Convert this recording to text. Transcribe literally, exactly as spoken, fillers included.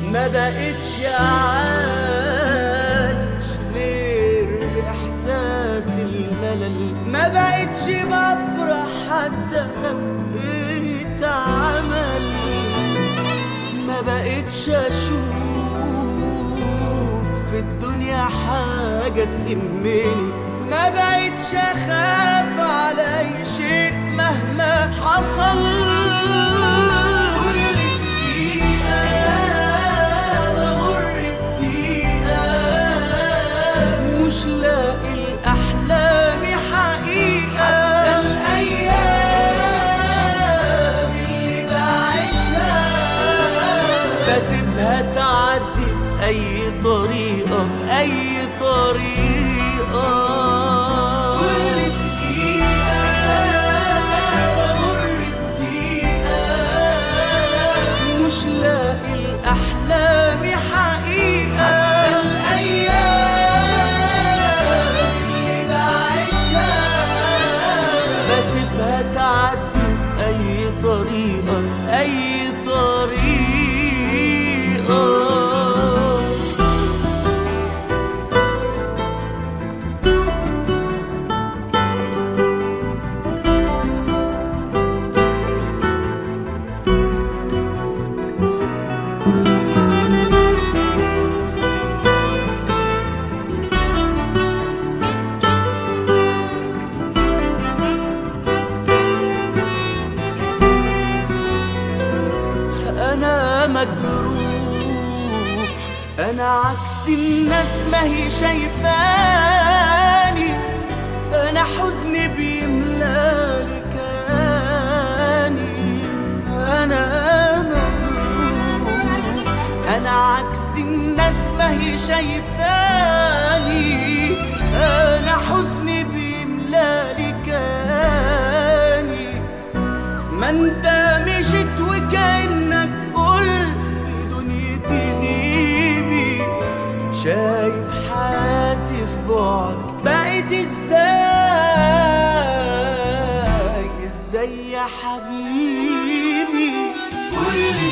ما بقتش عايش غير بإحساس الملل، ما بقتش بفرح حتى لو اتعمل، ما بقتش أشوف في الدنيا حاجة تهمني، ما بقتش أخاف على أي شيء مهما حصل. مش لاقي الأحلام حقيقة، حتى الأيام اللي بعيشها بسيبها تعدي بأي طريقة بأي طريقة. كل دقيقة بمر بدقيقة مش لاقي الأحلام حقيقة، حتى الأيام بسيبها تعدي أي طريقة أي طريقة. أنا مجروح، أنا عكس الناس ما هي شايفاني، أنا حزني بيملالي كياني. أنا مجروح، أنا عكس الناس ما هي شايفاني، أنا حزني بيملالي كياني. ما انت مشيت وكأنك قلت لدنيتي غيبي، شايف حياتي في بعدك بقيت ازاي ازاي يا حبيبي. كل